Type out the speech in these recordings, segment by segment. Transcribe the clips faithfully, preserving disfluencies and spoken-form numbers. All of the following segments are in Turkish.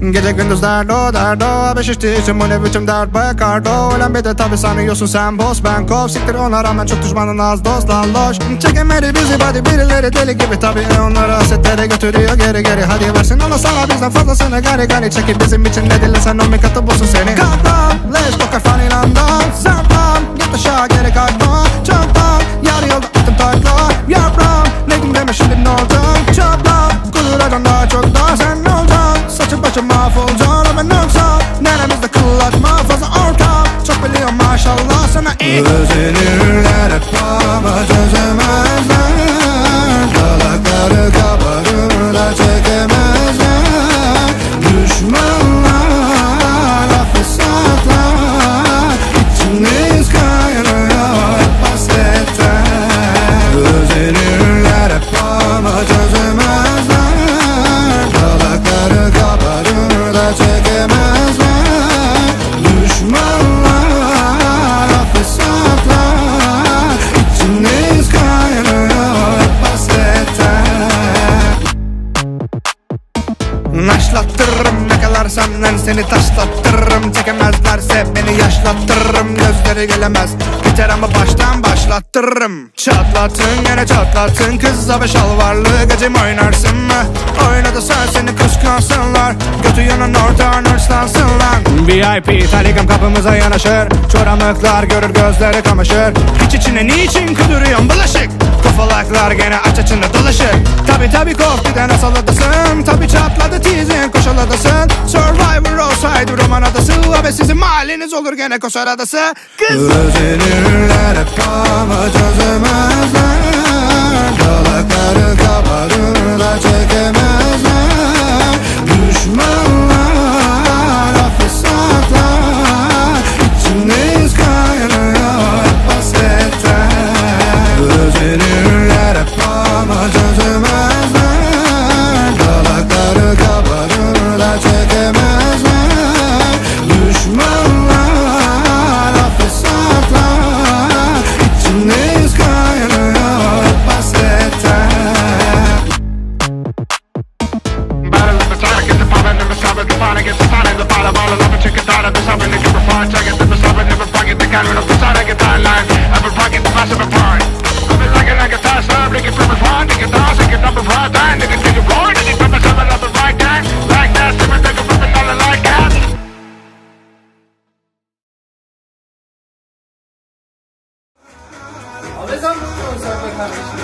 Gece gündüz derdo derdo Abi şişti içim bu ne biçim dert be kardo. Ölen bir de tabi sanıyorsun sen boss ben kov. Siktir ona rağmen çok düşmanın az dost lan loş. Çekemedi bizi body birileri deli gibi tabi onları asetlere götürüyor geri geri. Hadi versin ona sana bizden fazlasını gari gari. Çekip bizim için ne dilesen o mikatı bulsun seni. Kalktan leş kokar faninandan. Sertan git aşağı geri kalkma. Çantan yarı yolda attım takla. Yaprağım neydim deme şimdi ne olacak. Çapla kuduracan daha çok daha sen ne olacaksın. Saçım başım mahvolacağım ama ne olsa. Neremizde kıllatma fazla orta. Çok biliyorum maşallah sana iyi. Özenirler hep ama çözemezler. Dalakları kabarır da çekemezler. Düşmanlar affı saklar. İçimiz kaynıyor hep hasretten. Özenirler hep ama çözemezler. Dalakları kabarır da çekemezler. Düşmanlar affı saklar. İçimiz kaynıyor hep hasretten. Naşlattırırım yakalar senden seni taşlattırırım. Çekemezlerse beni yaşlattırırım. Gözleri gelemez biter ama baştan başlattırırım. Çatlattın gene çatlattın kızla ve şalvarlı gecem oynarsın mı? Oynadı sen seni kıskansınlar. Götü yanan ortağın hırslansınlar. V I P taligam kapımıza yanaşır. Çoramıklar görür gözleri kamaşır. İç içine niçin kuduruyorsun bulaşık? Kofalaklar gene aç açında dolaşır. Tabi tabi koftiden asaladasın. Tabi çatladı tizin koşaladasın. Survivor olsaydı roman adası. Abi sizin mahalleniz olur gene koşar adası. Kız Özenirler hep ama çözemezler. Dalakları kabarır da çekemezler. Düşmanlar affı saklar. İçimiz kaynıyor hep hasretten. Özenirler hep ama çözemezler. Dalakları kabarır da çekemezler. Düşmanlar affı saklar. İçimiz kaynıyor hep hasretten. Battle of the time, get the power, never stop it. The fire gets the fire, the fire, ball of love, chicken daughter, the something that you prefer. Check it, the stop it, never forget the kind of the side, I get that line. Every pocket, the massive apart. I've been like it like a toss up, they get from the front, they get toss, they get up the front, and they get take it roar, they get from the seven of the right time. Like that, simmer, take it from the dollar like that. Ne zaman sen be kardeşim?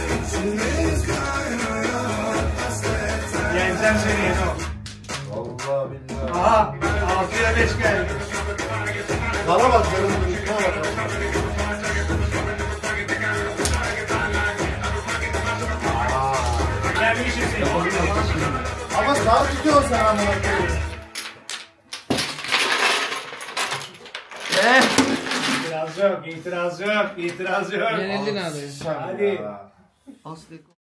Yeneceğim seni Yeno. Vallahi billahi. Aha, altıya beş geldi. Bana bak canım. Bana bak. Ben bir işim seni. Ama sağ tutuyorsun sen amına koyayım. İtiraz yok, itiraz yok, itiraz yok. Yenildin abi. Hadi. Ya.